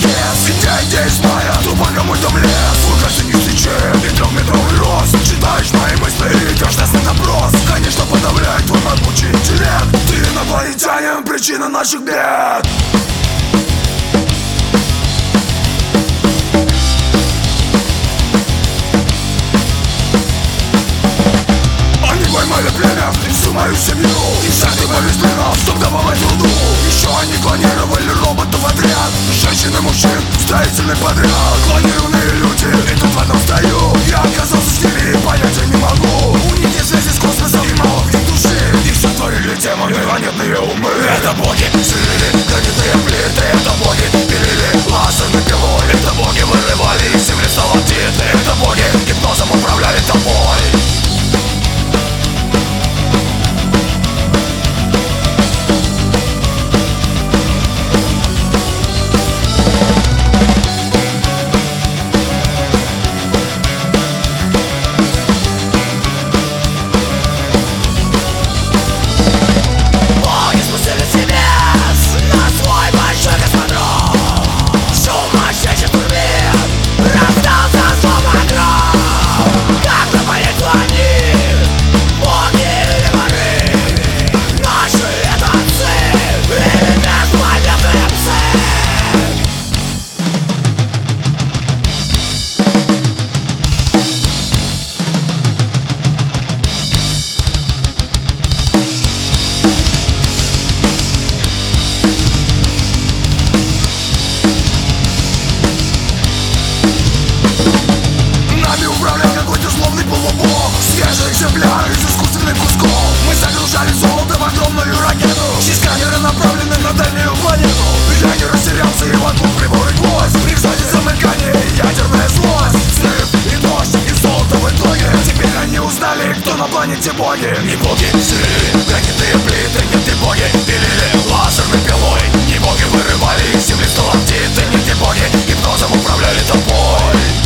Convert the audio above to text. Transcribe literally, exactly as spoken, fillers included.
кес. День, день с мая, тупо мой дом лес. Сколько не встречаем, и трехметровый рост. Читаешь мои мысли и каждый допрос. Конечно, подавляет твой могучий интеллект. Ты инопланетянин, причина наших бед. Поймали племя, и всю мою семью. И всякий мой пленов, чтоб добавить труду. Еще они клонировали роботов отряд. Женщин и мужчин, строительный подряд. Клонированные люди, и тут в этом стою. Я оказался с ними, и понятия не могу. У них нет связи с космосом и мало в них души. И все творили демоны, планетные умы. Это боги, сырили гранитные плиты. Это боги, пилили лазерной пилой. Это боги, вырывали из земли сталактиты. Это боги, гипнозом управляли тобой. Экземпляр из искусственных кусков. Мы загружали золото в огромную ракету. Через камеры направлены на дальнюю планету. Я не растерялся и воткнул прибор и гвоздь. При взлете замыкания и ядерная злость. Взрыв и дождь и золото в итоге. Теперь они узнали, кто на планете боги. Не боги, сырили гранитные плиты. Нет, не боги, пилили лазерной пилой. Не боги, вырывали из земли сталактиты. Нет, не боги, гипнозом управляли тобой.